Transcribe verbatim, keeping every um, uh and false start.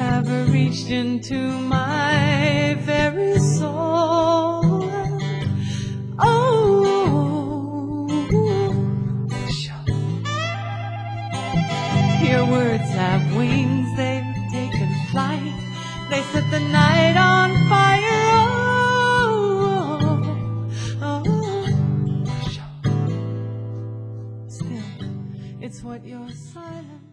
have reached into my very soul. Oh, sure. Your words have wings, they've taken flight. They set the night on fire. Oh, oh, sure. Still, it's what your silence